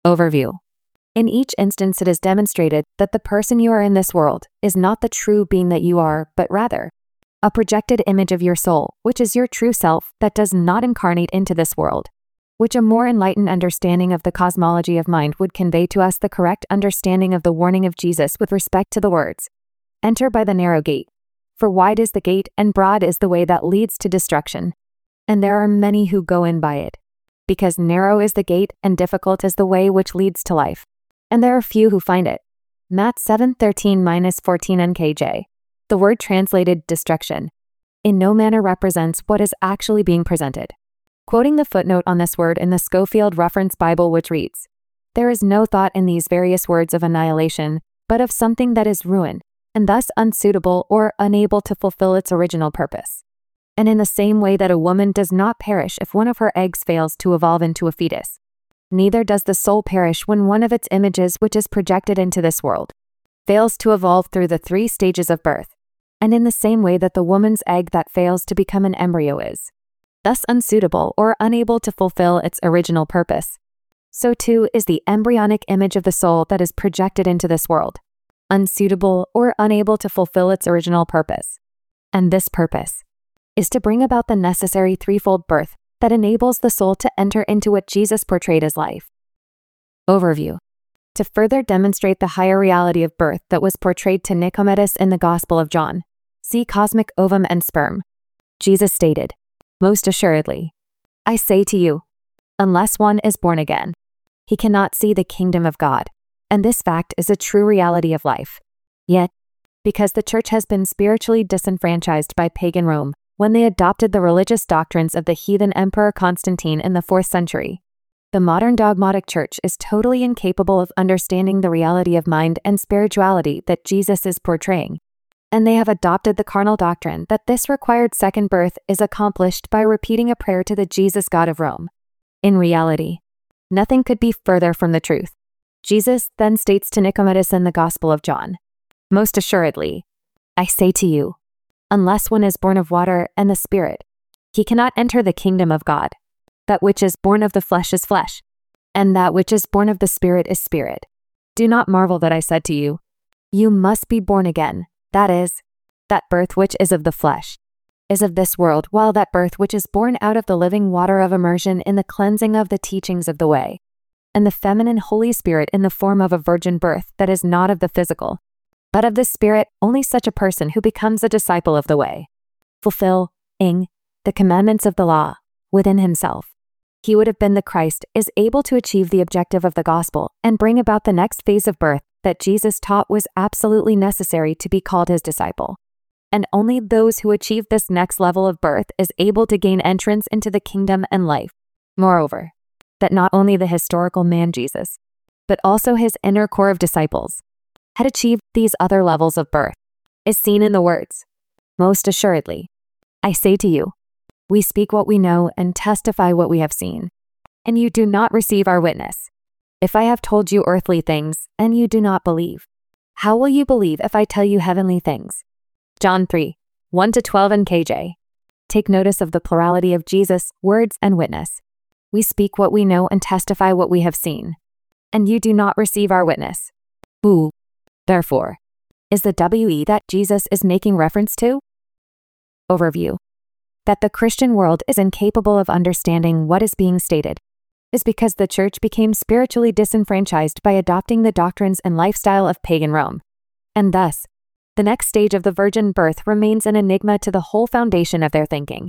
Overview. In each instance, it is demonstrated that the person you are in this world is not the true being that you are, but rather a projected image of your soul, which is your true self that does not incarnate into this world, which a more enlightened understanding of the cosmology of mind would convey to us the correct understanding of the warning of Jesus with respect to the words, "Enter by the narrow gate, for wide is the gate and broad is the way that leads to destruction, and there are many who go in by it, because narrow is the gate and difficult is the way which leads to life, and there are few who find it." Matt 7:13-14 NKJ. The word translated destruction in no manner represents what is actually being presented. Quoting the footnote on this word in the Scofield Reference Bible, which reads, "There is no thought in these various words of annihilation, but of something that is ruin, and thus unsuitable or unable to fulfill its original purpose. And in the same way that a woman does not perish if one of her eggs fails to evolve into a fetus, neither does the soul perish when one of its images which is projected into this world fails to evolve through the 3 stages of birth, and in the same way that the woman's egg that fails to become an embryo is thus unsuitable or unable to fulfill its original purpose, so too is the embryonic image of the soul that is projected into this world, unsuitable or unable to fulfill its original purpose. And this purpose is to bring about the necessary threefold birth that enables the soul to enter into what Jesus portrayed as life. Overview. To further demonstrate the higher reality of birth that was portrayed to Nicomedes in the Gospel of John, see Cosmic Ovum and Sperm. Jesus stated, "Most assuredly, I say to you, unless one is born again, he cannot see the kingdom of God." And this fact is a true reality of life. Yet, because the church has been spiritually disenfranchised by pagan Rome when they adopted the religious doctrines of the heathen Emperor Constantine in the 4th century, the modern dogmatic church is totally incapable of understanding the reality of mind and spirituality that Jesus is portraying, and they have adopted the carnal doctrine that this required second birth is accomplished by repeating a prayer to the Jesus God of Rome. In reality, nothing could be further from the truth. Jesus then states to Nicomedes in the Gospel of John, "Most assuredly, I say to you, unless one is born of water and the Spirit, he cannot enter the kingdom of God. That which is born of the flesh is flesh, and that which is born of the Spirit is spirit. Do not marvel that I said to you, you must be born again. That is, that birth which is of the flesh is of this world, while that birth which is born out of the living water of immersion in the cleansing of the teachings of the way, and the feminine Holy Spirit in the form of a virgin birth that is not of the physical, but of the Spirit, only such a person who becomes a disciple of the way, fulfilling the commandments of the law within himself. He would have been the Christ, is able to achieve the objective of the gospel and bring about the next phase of birth that Jesus taught was absolutely necessary to be called his disciple. And only those who achieve this next level of birth is able to gain entrance into the kingdom and life. Moreover, that not only the historical man Jesus, but also his inner core of disciples, had achieved these other levels of birth, is seen in the words, "Most assuredly, I say to you, we speak what we know and testify what we have seen, and you do not receive our witness. If I have told you earthly things, and you do not believe, how will you believe if I tell you heavenly things?" John 3:1-12 NKJ. Take notice of the plurality of Jesus' words and witness. We speak what we know and testify what we have seen, and you do not receive our witness. Who, therefore, is the WE that Jesus is making reference to? Overview. That the Christian world is incapable of understanding what is being stated is because the church became spiritually disenfranchised by adopting the doctrines and lifestyle of pagan Rome. And thus, the next stage of the virgin birth remains an enigma to the whole foundation of their thinking.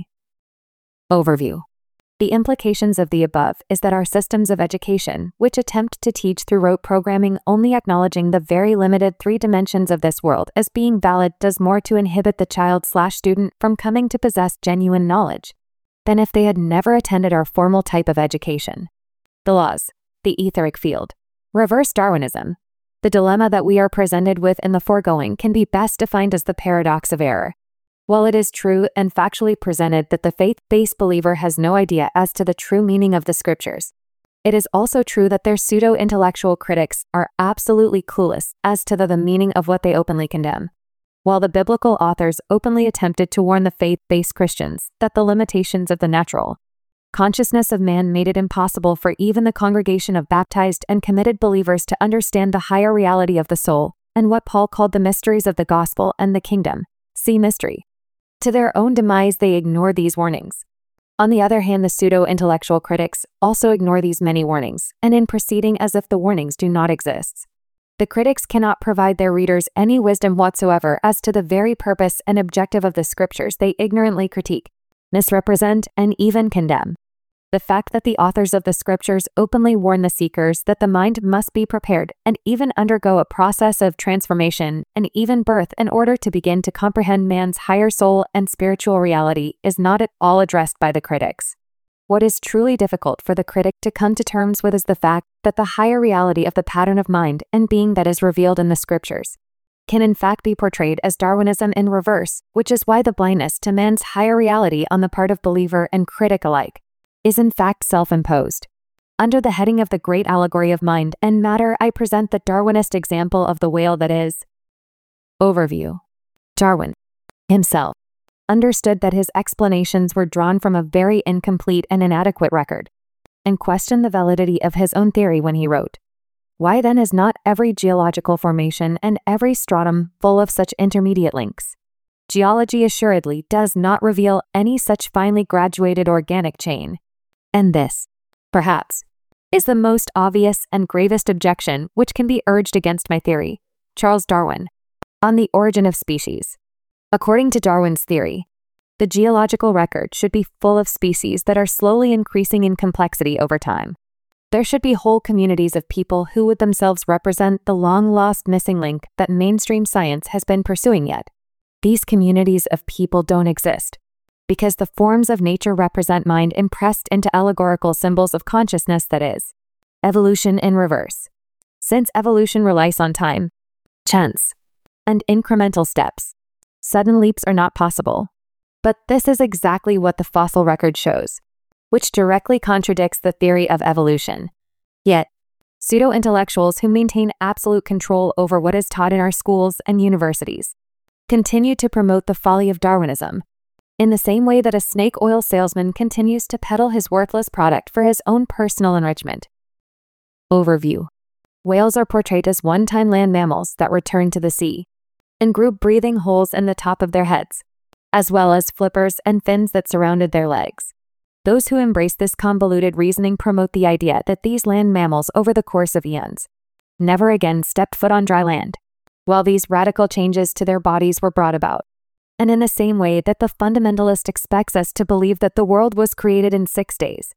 Overview. The implications of the above is that our systems of education, which attempt to teach through rote programming only acknowledging the very limited 3 dimensions of this world as being valid, does more to inhibit the child/student from coming to possess genuine knowledge than if they had never attended our formal type of education. The laws, the etheric field, reverse Darwinism. The dilemma that we are presented with in the foregoing can be best defined as the paradox of error. While it is true and factually presented that the faith-based believer has no idea as to the true meaning of the scriptures, it is also true that their pseudo-intellectual critics are absolutely clueless as to the meaning of what they openly condemn. While the biblical authors openly attempted to warn the faith-based Christians that the limitations of the natural, Consciousness of man made it impossible for even the congregation of baptized and committed believers to understand the higher reality of the soul and what Paul called the mysteries of the gospel and the kingdom. See mystery. To their own demise, they ignore these warnings. On the other hand, the pseudo-intellectual critics also ignore these many warnings, and in proceeding as if the warnings do not exist. The critics cannot provide their readers any wisdom whatsoever as to the very purpose and objective of the scriptures they ignorantly critique, misrepresent, and even condemn. The fact that the authors of the scriptures openly warn the seekers that the mind must be prepared and even undergo a process of transformation and even birth in order to begin to comprehend man's higher soul and spiritual reality is not at all addressed by the critics. What is truly difficult for the critic to come to terms with is the fact that the higher reality of the pattern of mind and being that is revealed in the scriptures can in fact be portrayed as Darwinism in reverse, which is why the blindness to man's higher reality on the part of believer and critic alike is in fact self-imposed. Under the heading of the great allegory of mind and matter, I present the Darwinist example of the whale that is. Overview. Darwin himself understood that his explanations were drawn from a very incomplete and inadequate record, and questioned the validity of his own theory when he wrote, "Why then is not every geological formation and every stratum full of such intermediate links? Geology assuredly does not reveal any such finely graduated organic chain. And this, perhaps, is the most obvious and gravest objection which can be urged against my theory." Charles Darwin, On the Origin of Species. According to Darwin's theory, the geological record should be full of species that are slowly increasing in complexity over time. There should be whole communities of people who would themselves represent the long-lost missing link that mainstream science has been pursuing yet. These communities of people don't exist, because the forms of nature represent mind impressed into allegorical symbols of consciousness, that is, evolution in reverse. Since evolution relies on time, chance, and incremental steps, sudden leaps are not possible. But this is exactly what the fossil record shows, which directly contradicts the theory of evolution. Yet, pseudo-intellectuals who maintain absolute control over what is taught in our schools and universities continue to promote the folly of Darwinism, in the same way that a snake oil salesman continues to peddle his worthless product for his own personal enrichment. Overview. Whales are portrayed as one-time land mammals that return to the sea and grew breathing holes in the top of their heads, as well as flippers and fins that surrounded their legs. Those who embrace this convoluted reasoning promote the idea that these land mammals over the course of eons never again stepped foot on dry land, while these radical changes to their bodies were brought about. And in the same way that the fundamentalist expects us to believe that the world was created in 6 days,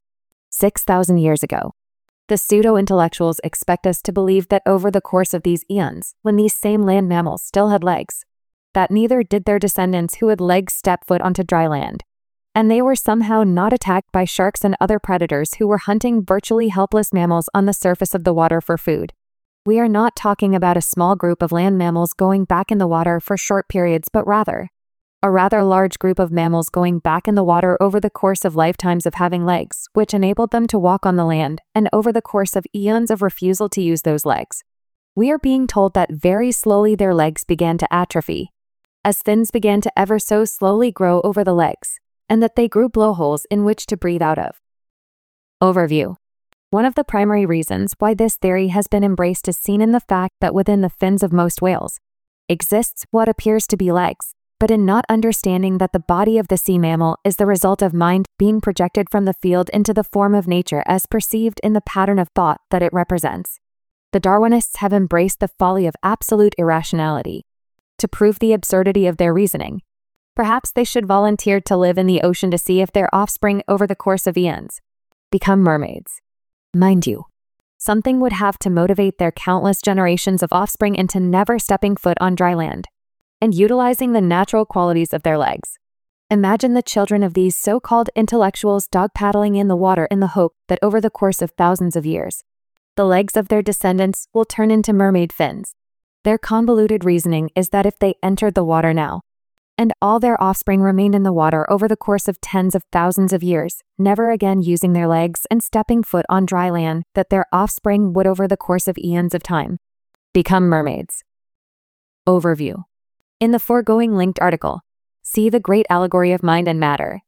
6,000 years ago, the pseudo-intellectuals expect us to believe that over the course of these eons, when these same land mammals still had legs, that neither did their descendants who had legs step foot onto dry land, and they were somehow not attacked by sharks and other predators who were hunting virtually helpless mammals on the surface of the water for food. We are not talking about a small group of land mammals going back in the water for short periods, but rather a rather large group of mammals going back in the water over the course of lifetimes of having legs, which enabled them to walk on the land, and over the course of eons of refusal to use those legs. We are being told that very slowly their legs began to atrophy, as fins began to ever so slowly grow over the legs, and that they grew blowholes in which to breathe out of. Overview. One of the primary reasons why this theory has been embraced is seen in the fact that within the fins of most whales exists what appears to be legs, but in not understanding that the body of the sea mammal is the result of mind being projected from the field into the form of nature as perceived in the pattern of thought that it represents. The Darwinists have embraced the folly of absolute irrationality to prove the absurdity of their reasoning. Perhaps they should volunteer to live in the ocean to see if their offspring over the course of eons become mermaids. Mind you, something would have to motivate their countless generations of offspring into never stepping foot on dry land and utilizing the natural qualities of their legs. Imagine the children of these so-called intellectuals dog-paddling in the water in the hope that over the course of thousands of years, the legs of their descendants will turn into mermaid fins. Their convoluted reasoning is that if they entered the water now, and all their offspring remained in the water over the course of tens of thousands of years, never again using their legs and stepping foot on dry land, that their offspring would over the course of eons of time become mermaids. Overview. In the foregoing linked article, see The Great Allegory of Mind and Matter.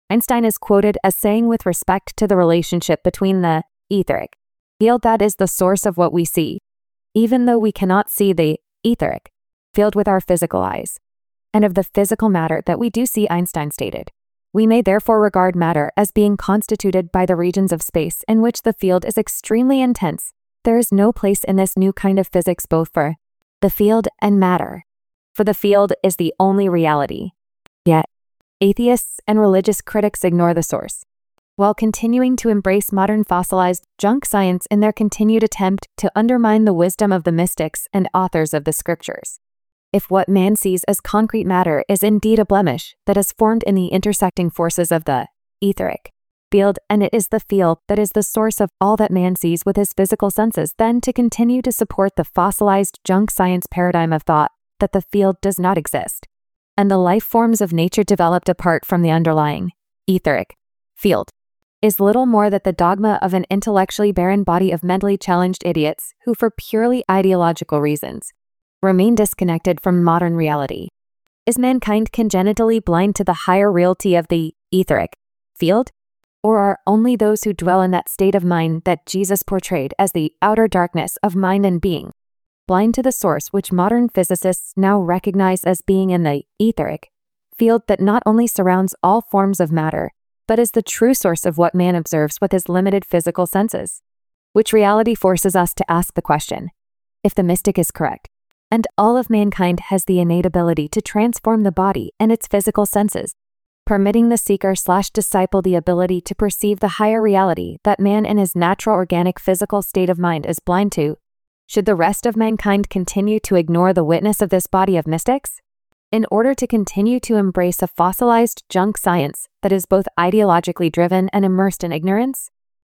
Einstein is quoted as saying with respect to the relationship between the etheric field that is the source of what we see, even though we cannot see the etheric field with our physical eyes, and of the physical matter that we do see, Einstein stated. We may therefore regard matter as being constituted by the regions of space in which the field is extremely intense. There is no place in this new kind of physics both for the field and matter, for the field is the only reality. Yet, atheists and religious critics ignore the source, while continuing to embrace modern fossilized junk science in their continued attempt to undermine the wisdom of the mystics and authors of the scriptures. If what man sees as concrete matter is indeed a blemish that is formed in the intersecting forces of the etheric field, and it is the field that is the source of all that man sees with his physical senses, then to continue to support the fossilized junk science paradigm of thought that the field does not exist, and the life forms of nature developed apart from the underlying etheric field, is little more than the dogma of an intellectually barren body of mentally challenged idiots who, for purely ideological reasons, remain disconnected from modern reality. Is mankind congenitally blind to the higher reality of the etheric field? Or are only those who dwell in that state of mind that Jesus portrayed as the outer darkness of mind and being blind to the source which modern physicists now recognize as being in the etheric field that not only surrounds all forms of matter, but is the true source of what man observes with his limited physical senses? Which reality forces us to ask the question, if the mystic is correct, and all of mankind has the innate ability to transform the body and its physical senses, permitting the seeker/disciple the ability to perceive the higher reality that man in his natural organic physical state of mind is blind to, should the rest of mankind continue to ignore the witness of this body of mystics, in order to continue to embrace a fossilized junk science that is both ideologically driven and immersed in ignorance?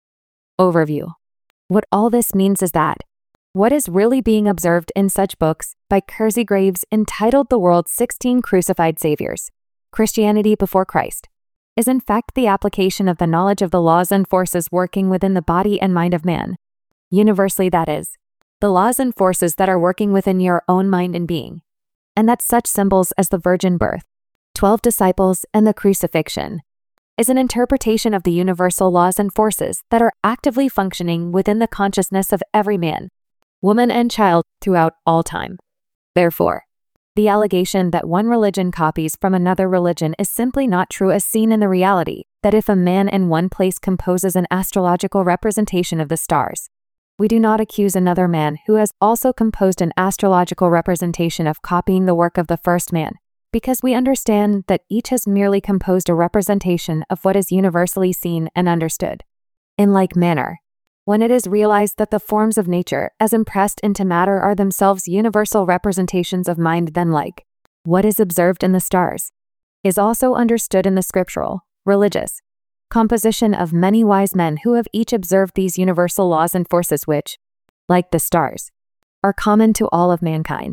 Overview. What all this means is that what is really being observed in such books by Kersey Graves entitled The World's 16 Crucified Saviors, Christianity Before Christ, is in fact the application of the knowledge of the laws and forces working within the body and mind of man. Universally, that is, the laws and forces that are working within your own mind and being, and that such symbols as the virgin birth, 12 disciples, and the crucifixion is an interpretation of the universal laws and forces that are actively functioning within the consciousness of every man, woman, and child throughout all time. Therefore, the allegation that one religion copies from another religion is simply not true, as seen in the reality that if a man in one place composes an astrological representation of the stars, we do not accuse another man who has also composed an astrological representation of copying the work of the first man, because we understand that each has merely composed a representation of what is universally seen and understood. In like manner, when it is realized that the forms of nature as impressed into matter are themselves universal representations of mind, then like what is observed in the stars is also understood in the scriptural, religious composition of many wise men who have each observed these universal laws and forces which, like the stars, are common to all of mankind.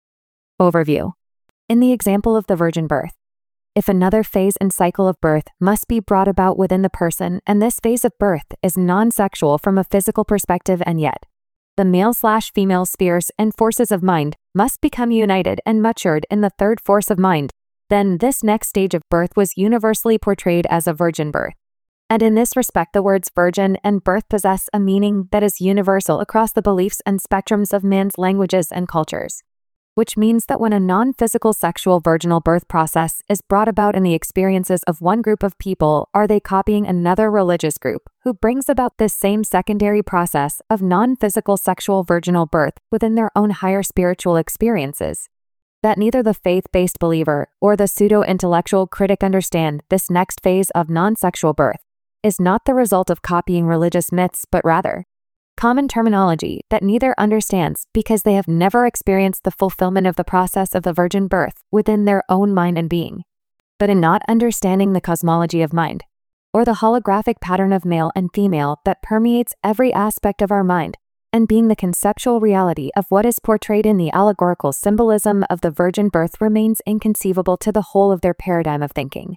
Overview. In the example of the virgin birth, if another phase and cycle of birth must be brought about within the person, and this phase of birth is non-sexual from a physical perspective, and yet the male/female spheres and forces of mind must become united and matured in the third force of mind, then this next stage of birth was universally portrayed as a virgin birth. And in this respect, the words virgin and birth possess a meaning that is universal across the beliefs and spectrums of man's languages and cultures, which means that when a non-physical sexual virginal birth process is brought about in the experiences of one group of people, are they copying another religious group who brings about this same secondary process of non-physical sexual virginal birth within their own higher spiritual experiences? That neither the faith-based believer or the pseudo-intellectual critic understand this next phase of non-sexual birth is not the result of copying religious myths, but rather common terminology that neither understands because they have never experienced the fulfillment of the process of the virgin birth within their own mind and being. But in not understanding the cosmology of mind, or the holographic pattern of male and female that permeates every aspect of our mind, and being the conceptual reality of what is portrayed in the allegorical symbolism of the virgin birth remains inconceivable to the whole of their paradigm of thinking.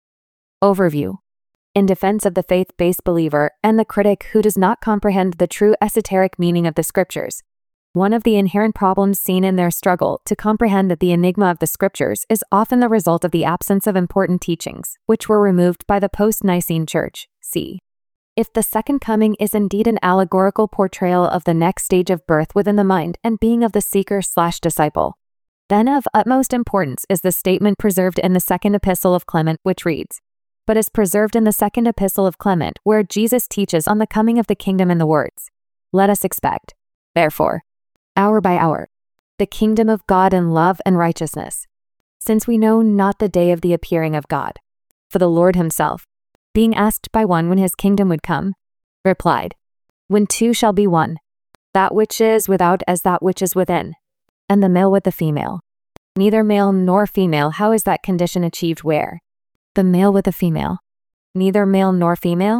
Overview. In defense of the faith-based believer and the critic who does not comprehend the true esoteric meaning of the scriptures, One of the inherent problems seen in their struggle to comprehend that the enigma of the scriptures is often the result of the absence of important teachings, which were removed by the post-Nicene Church. C. If the second coming is indeed an allegorical portrayal of the next stage of birth within the mind and being of the seeker/disciple, then of utmost importance is the statement preserved in the second epistle of Clement, which reads, "But is preserved in the second epistle of Clement, where Jesus teaches on the coming of the kingdom in the words, 'Let us expect, therefore, hour by hour, the kingdom of God in love and righteousness, since we know not the day of the appearing of God.' For the Lord himself, being asked by one when his kingdom would come, replied, 'When two shall be one, that which is without as that which is within, and the male with the female. Neither male nor female, how is that condition achieved where? The male with the female. Neither male nor female?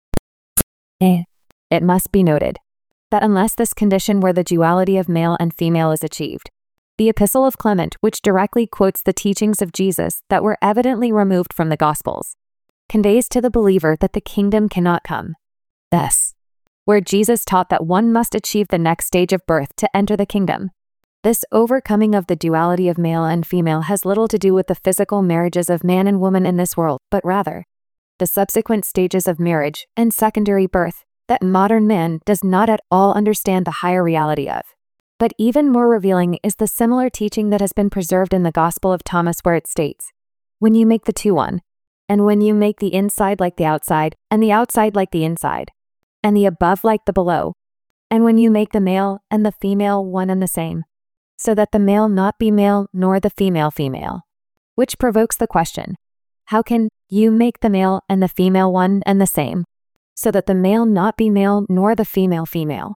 It must be noted that unless this condition where the duality of male and female is achieved, the Epistle of Clement, which directly quotes the teachings of Jesus that were evidently removed from the Gospels, conveys to the believer that the kingdom cannot come. Thus, where Jesus taught that one must achieve the next stage of birth to enter the kingdom, this overcoming of the duality of male and female has little to do with the physical marriages of man and woman in this world, but rather the subsequent stages of marriage and secondary birth that modern man does not at all understand the higher reality of. But even more revealing is the similar teaching that has been preserved in the Gospel of Thomas, where it states, "When you make the two one, and when you make the inside like the outside, and the outside like the inside, and the above like the below, and when you make the male and the female one and the same, so that the male not be male nor the female female." Which provokes the question, how can you make the male and the female one and the same, so that the male not be male nor the female female?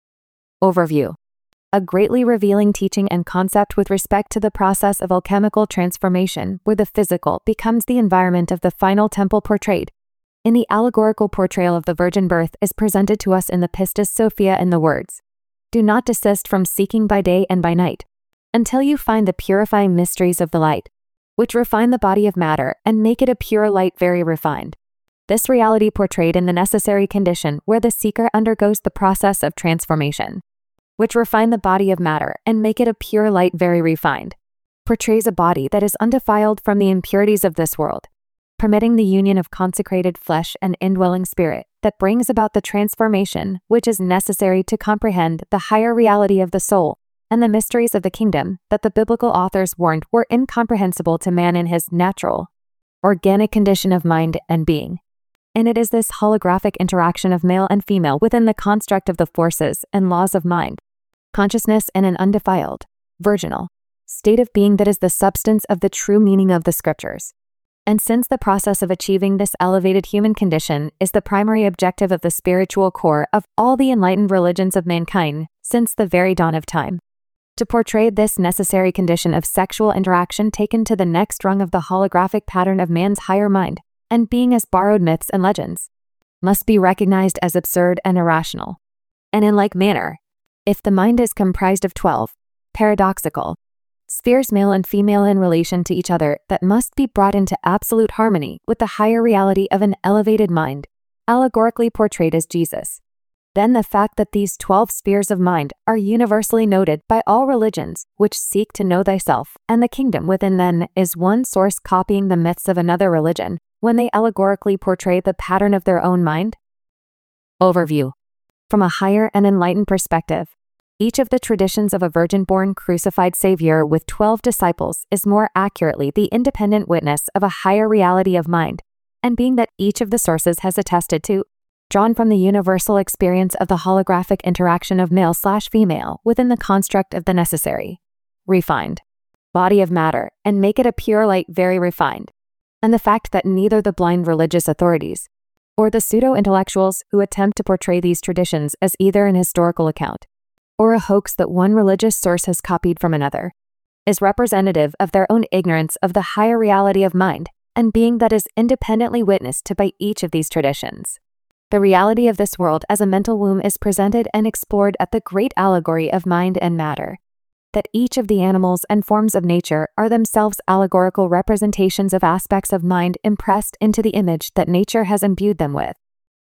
Overview. A greatly revealing teaching and concept with respect to the process of alchemical transformation, where the physical becomes the environment of the final temple portrayed in the allegorical portrayal of the virgin birth is presented to us in the Pistis Sophia in the words, "Do not desist from seeking by day and by night, until you find the purifying mysteries of the light, which refine the body of matter and make it a pure light very refined." This reality portrayed in the necessary condition where the seeker undergoes the process of transformation, which refine the body of matter and make it a pure light very refined, portrays a body that is undefiled from the impurities of this world, permitting the union of consecrated flesh and indwelling spirit that brings about the transformation which is necessary to comprehend the higher reality of the soul and the mysteries of the kingdom that the biblical authors warned were incomprehensible to man in his natural, organic condition of mind and being. And it is this holographic interaction of male and female within the construct of the forces and laws of mind, consciousness, and an undefiled, virginal state of being that is the substance of the true meaning of the scriptures. And since the process of achieving this elevated human condition is the primary objective of the spiritual core of all the enlightened religions of mankind since the very dawn of time, to portray this necessary condition of sexual interaction taken to the next rung of the holographic pattern of man's higher mind and being as borrowed myths and legends, must be recognized as absurd and irrational. And in like manner, if the mind is comprised of 12 paradoxical spheres, male and female in relation to each other, that must be brought into absolute harmony with the higher reality of an elevated mind, allegorically portrayed as Jesus, then the fact that these 12 spheres of mind are universally noted by all religions which seek to know thyself and the kingdom within them is one source copying the myths of another religion when they allegorically portray the pattern of their own mind. Overview. From a higher and enlightened perspective, each of the traditions of a virgin-born crucified Savior with 12 disciples is more accurately the independent witness of a higher reality of mind and being that each of the sources has attested to, drawn from the universal experience of the holographic interaction of male/female within the construct of the necessary, refined body of matter and make it a pure light very refined, and the fact that neither the blind religious authorities or the pseudo-intellectuals who attempt to portray these traditions as either an historical account or a hoax that one religious source has copied from another, is representative of their own ignorance of the higher reality of mind and being that is independently witnessed to by each of these traditions. The reality of this world as a mental womb is presented and explored at the great allegory of mind and matter, that each of the animals and forms of nature are themselves allegorical representations of aspects of mind impressed into the image that nature has imbued them with,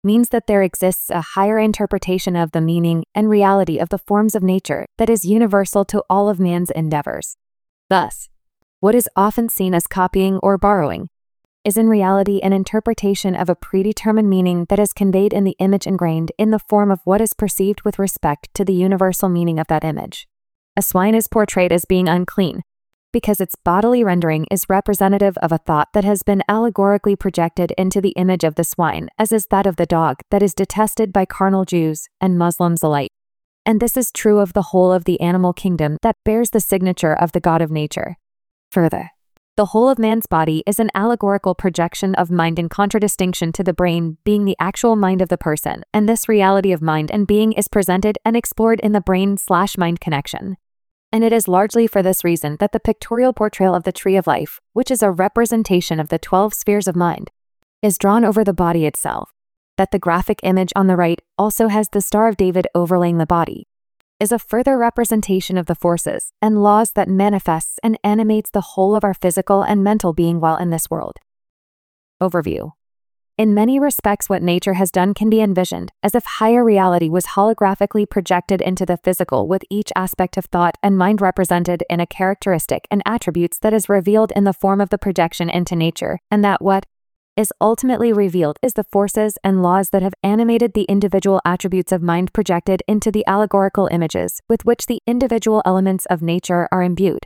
means that there exists a higher interpretation of the meaning and reality of the forms of nature that is universal to all of man's endeavors. Thus, what is often seen as copying or borrowing is in reality an interpretation of a predetermined meaning that is conveyed in the image ingrained in the form of what is perceived with respect to the universal meaning of that image. A swine is portrayed as being unclean because its bodily rendering is representative of a thought that has been allegorically projected into the image of the swine, as is that of the dog that is detested by carnal Jews and Muslims alike. And this is true of the whole of the animal kingdom that bears the signature of the God of nature. Further, the whole of man's body is an allegorical projection of mind in contradistinction to the brain being the actual mind of the person, and this reality of mind and being is presented and explored in the brain/mind connection. And it is largely for this reason that the pictorial portrayal of the tree of life, which is a representation of the 12 spheres of mind, is drawn over the body itself, that the graphic image on the right also has the Star of David overlaying the body, is a further representation of the forces and laws that manifests and animates the whole of our physical and mental being while in this world. Overview. In many respects, what nature has done can be envisioned as if higher reality was holographically projected into the physical, with each aspect of thought and mind represented in a characteristic and attributes that is revealed in the form of the projection into nature, and that what is ultimately revealed is the forces and laws that have animated the individual attributes of mind projected into the allegorical images with which the individual elements of nature are imbued.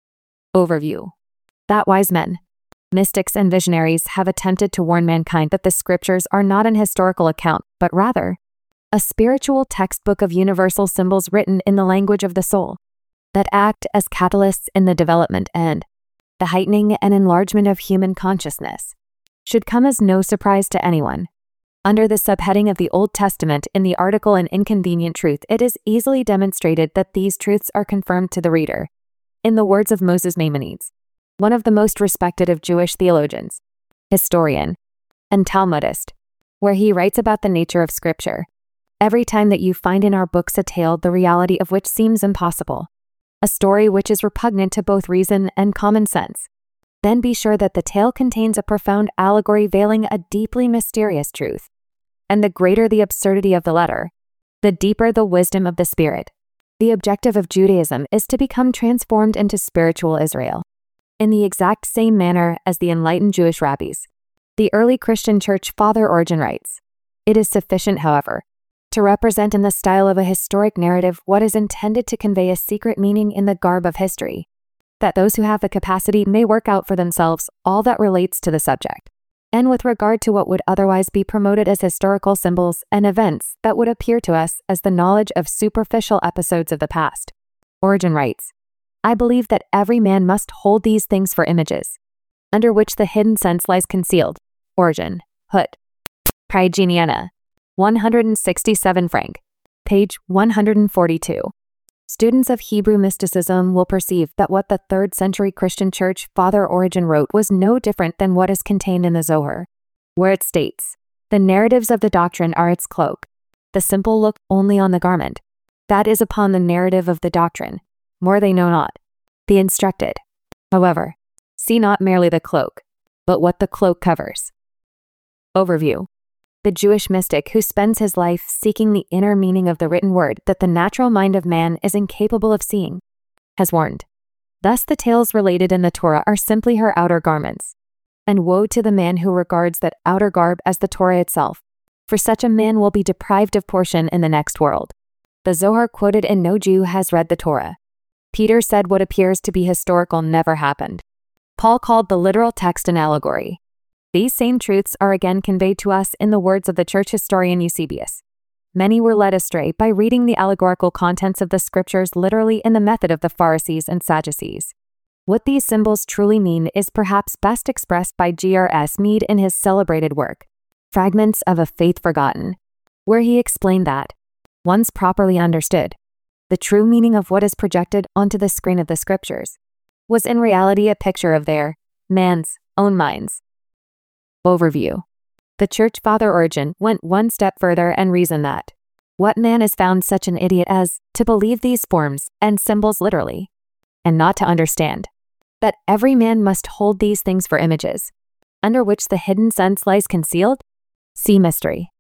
Overview. That wise men, mystics and visionaries have attempted to warn mankind that the scriptures are not an historical account, but rather a spiritual textbook of universal symbols written in the language of the soul, that act as catalysts in the development and the heightening and enlargement of human consciousness, should come as no surprise to anyone. Under the subheading of the Old Testament in the article An Inconvenient Truth, it is easily demonstrated that these truths are confirmed to the reader. In the words of Moses Maimonides, one of the most respected of Jewish theologians, historian, and Talmudist, where he writes about the nature of Scripture, every time that you find in our books a tale the reality of which seems impossible, a story which is repugnant to both reason and common sense, then be sure that the tale contains a profound allegory veiling a deeply mysterious truth. And the greater the absurdity of the letter, the deeper the wisdom of the spirit. The objective of Judaism is to become transformed into spiritual Israel. In the exact same manner as the enlightened Jewish rabbis, the early Christian church Father Origen writes, it is sufficient, however, to represent in the style of a historic narrative what is intended to convey a secret meaning in the garb of history, that those who have the capacity may work out for themselves all that relates to the subject. And with regard to what would otherwise be promoted as historical symbols and events that would appear to us as the knowledge of superficial episodes of the past, Origen writes, I believe that every man must hold these things for images, under which the hidden sense lies concealed. Origen, Hut, Progeniana, 167 franc, page 142. Students of Hebrew mysticism will perceive that what the 3rd century Christian church Father Origen wrote was no different than what is contained in the Zohar, where it states, the narratives of the doctrine are its cloak. The simple look only on the garment. That is upon the narrative of the doctrine. More they know not. The instructed, however, see not merely the cloak, but what the cloak covers. Overview. The Jewish mystic who spends his life seeking the inner meaning of the written word that the natural mind of man is incapable of seeing, has warned. Thus the tales related in the Torah are simply her outer garments. And woe to the man who regards that outer garb as the Torah itself, for such a man will be deprived of portion in the next world. The Zohar quoted and no Jew has read the Torah. Peter said what appears to be historical never happened. Paul called the literal text an allegory. These same truths are again conveyed to us in the words of the church historian Eusebius. Many were led astray by reading the allegorical contents of the scriptures literally in the method of the Pharisees and Sadducees. What these symbols truly mean is perhaps best expressed by G.R.S. Mead in his celebrated work, Fragments of a Faith Forgotten, where he explained that, once properly understood, the true meaning of what is projected onto the screen of the scriptures was in reality a picture of man's own minds. Overview. The church Father Origen went one step further and reasoned that, what man is found such an idiot as to believe these forms and symbols literally, and not to understand that every man must hold these things for images, under which the hidden sense lies concealed? See mystery.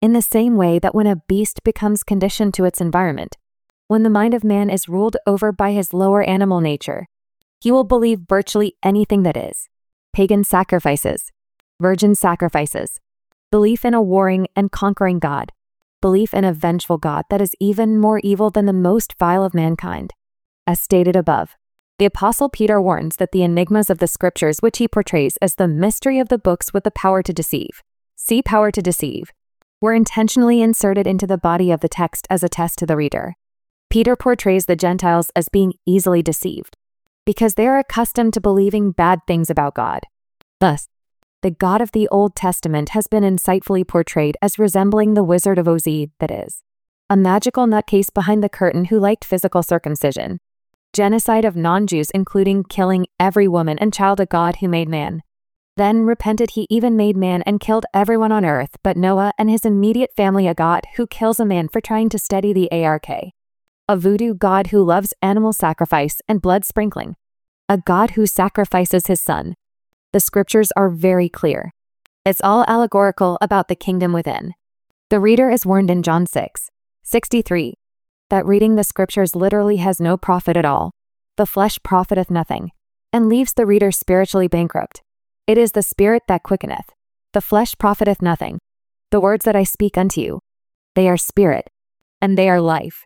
in the same way that when a beast becomes conditioned to its environment, when the mind of man is ruled over by his lower animal nature, he will believe virtually anything that is pagan sacrifices, virgin sacrifices, belief in a warring and conquering God, belief in a vengeful God that is even more evil than the most vile of mankind. As stated above, the Apostle Peter warns that the enigmas of the Scriptures, which he portrays as the mystery of the books with the power to deceive, see power to deceive, were intentionally inserted into the body of the text as a test to the reader. Peter portrays the Gentiles as being easily deceived, because they are accustomed to believing bad things about God. Thus, the God of the Old Testament has been insightfully portrayed as resembling the Wizard of Oz, that is, a magical nutcase behind the curtain who liked physical circumcision, genocide of non-Jews including killing every woman and child of God who made man. Then repented he even made man and killed everyone on earth but Noah and his immediate family, a God who kills a man for trying to steady the ark, a voodoo God who loves animal sacrifice and blood sprinkling, a God who sacrifices his son. The Scriptures are very clear. It's all allegorical about the kingdom within. The reader is warned in John 6:63 that reading the Scriptures literally has no profit at all. The flesh profiteth nothing, and leaves the reader spiritually bankrupt. It is the Spirit that quickeneth. The flesh profiteth nothing. The words that I speak unto you, they are spirit, and they are life.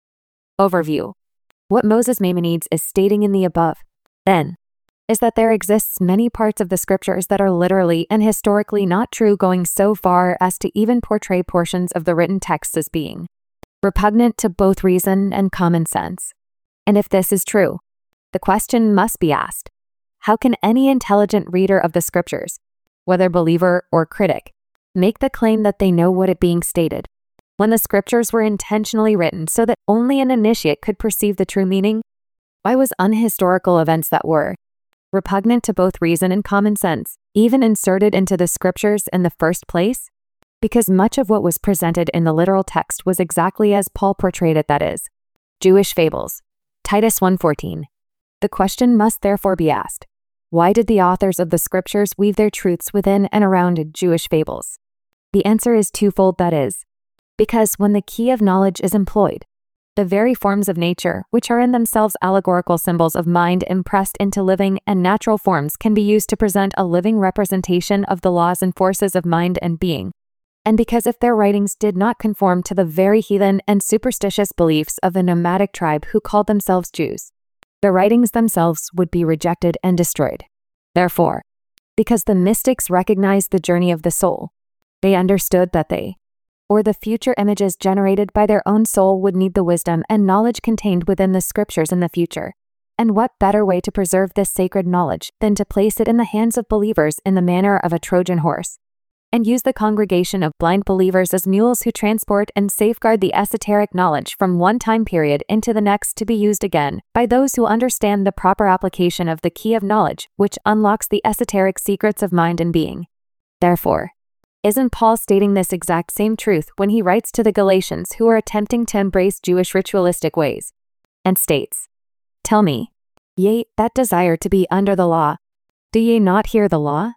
Overview. What Moses Maimonides is stating in the above, then, is that there exists many parts of the Scriptures that are literally and historically not true, going so far as to even portray portions of the written texts as being repugnant to both reason and common sense. And if this is true, the question must be asked, how can any intelligent reader of the Scriptures, whether believer or critic, make the claim that they know what is being stated, when the Scriptures were intentionally written so that only an initiate could perceive the true meaning? Why was unhistorical events that were repugnant to both reason and common sense even inserted into the Scriptures in the first place? Because much of what was presented in the literal text was exactly as Paul portrayed it, that is, Jewish fables. Titus 1:14. The question must therefore be asked, why did the authors of the Scriptures weave their truths within and around Jewish fables? The answer is twofold, that is, because when the key of knowledge is employed, the very forms of nature, which are in themselves allegorical symbols of mind impressed into living and natural forms, can be used to present a living representation of the laws and forces of mind and being. And because if their writings did not conform to the very heathen and superstitious beliefs of the nomadic tribe who called themselves Jews, the writings themselves would be rejected and destroyed. Therefore, because the mystics recognized the journey of the soul, they understood that they, or the future images generated by their own soul, would need the wisdom and knowledge contained within the Scriptures in the future. And what better way to preserve this sacred knowledge than to place it in the hands of believers in the manner of a Trojan horse, and use the congregation of blind believers as mules who transport and safeguard the esoteric knowledge from one time period into the next, to be used again by those who understand the proper application of the key of knowledge which unlocks the esoteric secrets of mind and being. Therefore, isn't Paul stating this exact same truth when he writes to the Galatians who are attempting to embrace Jewish ritualistic ways, and states, "Tell me, ye that desire to be under the law, do ye not hear the law?"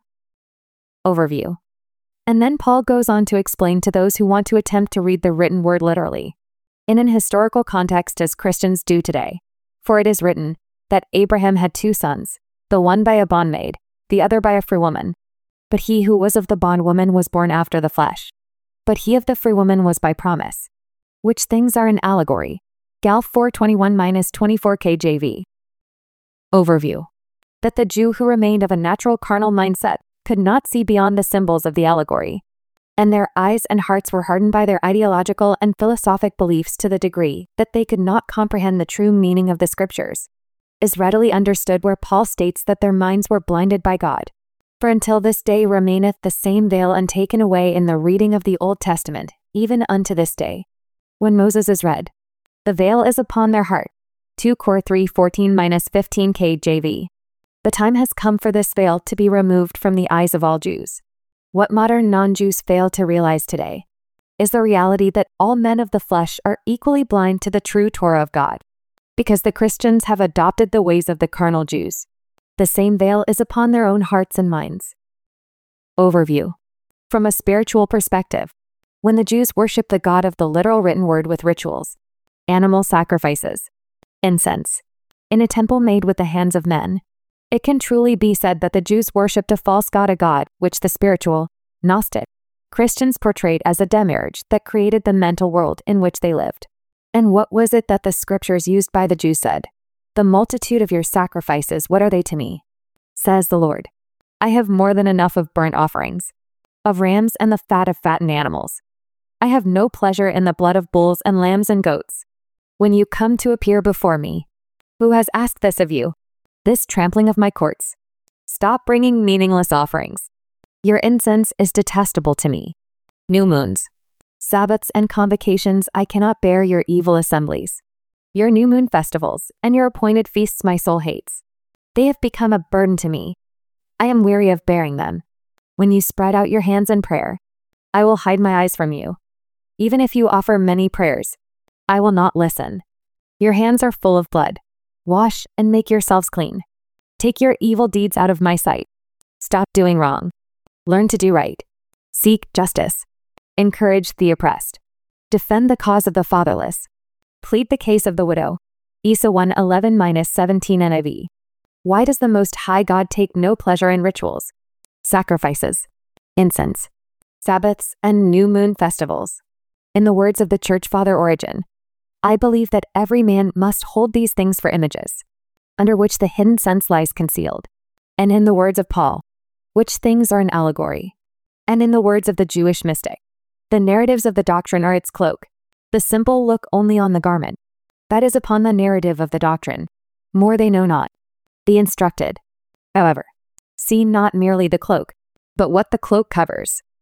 Overview. And then Paul goes on to explain to those who want to attempt to read the written word literally, in an historical context as Christians do today. For it is written that Abraham had 2 sons, the one by a bondmaid, the other by a free woman. But he who was of the bondwoman was born after the flesh. But he of the free woman was by promise. Which things are an allegory. Gal 421-24 KJV. Overview. That the Jew who remained of a natural carnal mindset could not see beyond the symbols of the allegory, and their eyes and hearts were hardened by their ideological and philosophic beliefs to the degree that they could not comprehend the true meaning of the Scriptures, is readily understood where Paul states that their minds were blinded by God. For until this day remaineth the same veil untaken away in the reading of the Old Testament, even unto this day. When Moses is read, the veil is upon their heart. 2 Cor 3:14-15 KJV. The time has come for this veil to be removed from the eyes of all Jews. What modern non-Jews fail to realize today is the reality that all men of the flesh are equally blind to the true Torah of God, because the Christians have adopted the ways of the carnal Jews. The same veil is upon their own hearts and minds. Overview. From a spiritual perspective, when the Jews worshiped the God of the literal written word with rituals, animal sacrifices, incense, in a temple made with the hands of men, it can truly be said that the Jews worshipped a false god, a god which the spiritual, Gnostic, Christians portrayed as a demiurge that created the mental world in which they lived. And what was it that the scriptures used by the Jews said? The multitude of your sacrifices, what are they to me? Says the Lord. I have more than enough of burnt offerings, of rams and the fat of fattened animals. I have no pleasure in the blood of bulls and lambs and goats. When you come to appear before me, who has asked this of you? This trampling of my courts. Stop bringing meaningless offerings. Your incense is detestable to me. New moons, Sabbaths and convocations, I cannot bear your evil assemblies. Your new moon festivals and your appointed feasts my soul hates. They have become a burden to me. I am weary of bearing them. When you spread out your hands in prayer, I will hide my eyes from you. Even if you offer many prayers, I will not listen. Your hands are full of blood. Wash and make yourselves clean. Take your evil deeds out of my sight. Stop doing wrong. Learn to do right. Seek justice. Encourage the oppressed. Defend the cause of the fatherless. Plead the case of the widow. Isa 1:11-17 NIV. Why does the Most High God take no pleasure in rituals, sacrifices, incense, Sabbaths, and new moon festivals? In the words of the Church Father Origen, I believe that every man must hold these things for images, under which the hidden sense lies concealed. And in the words of Paul, which things are an allegory. And in the words of the Jewish mystic, the narratives of the doctrine are its cloak. The simple look only on the garment, that is upon the narrative of the doctrine. More they know not. The instructed, however, see not merely the cloak, but what the cloak covers.